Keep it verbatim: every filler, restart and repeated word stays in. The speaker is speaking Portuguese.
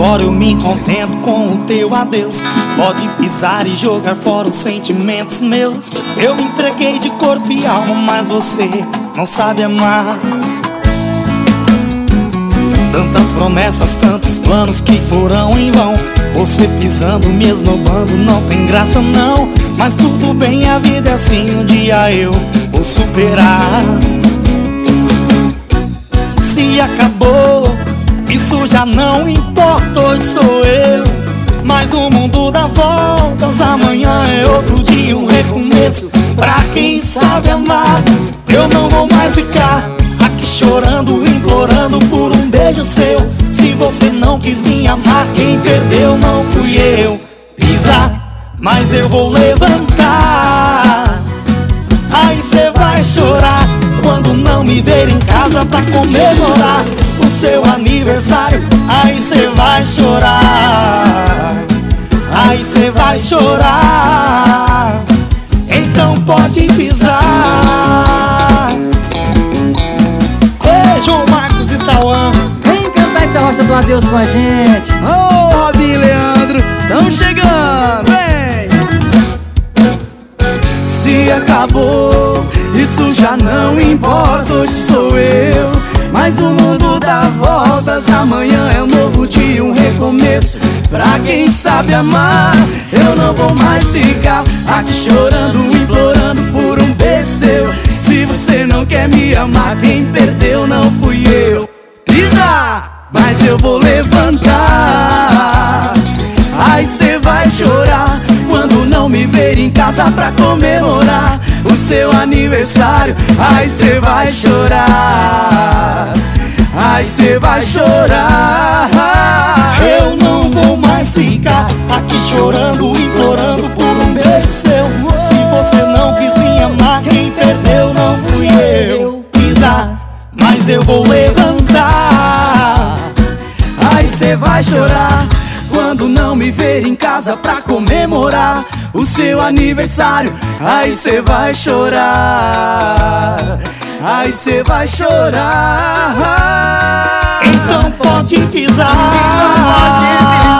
agora eu me contento com o teu adeus. Pode pisar e jogar fora os sentimentos meus. Eu me entreguei de corpo e alma, mas você não sabe amar. Tantas promessas, tantos planos que foram em vão. Você pisando, me esnobando, não tem graça não. Mas tudo bem, a vida é assim, um dia eu vou superar. Se acabou, isso já não importa, hoje sou eu. Mas o mundo dá voltas, amanhã é outro dia, um recomeço. Pra quem sabe amar, eu não vou mais ficar aqui chorando, implorando por um beijo seu. Se você não quis me amar, quem perdeu não fui eu. Pisa, mas eu vou levantar. Aí cê vai chorar quando não me ver em casa pra comemorar o seu aniversário. Aí cê vai chorar. Aí cê vai chorar. Então pode pisar. Beijo, Marcos e Tauan. Vem cantar essa rocha do adeus com a gente. Ô, oh, Robinho e Leandro, tão chegando, vem! Se acabou, isso já não importa, hoje sou eu. Mas o mundo dá voltas, amanhã é um novo dia, um recomeço. Pra quem sabe amar, eu não vou mais ficar aqui chorando, implorando por um beijo seu. Se você não quer me amar, quem perdeu não fui eu. Pisa, mas eu vou levantar. Aí cê vai chorar quando não me ver em casa pra comemorar o seu aniversário. Aí cê vai chorar. Aí cê vai chorar. Eu não vou mais ficar aqui chorando, implorando por um beijo seu. Se você não quis me amar, quem perdeu não fui eu. Pisa, mas eu vou levantar. Aí cê vai chorar quando não me ver em casa pra comemorar o seu aniversário. Aí cê vai chorar. Aí cê vai chorar. Então pode pisar. Pode pisar.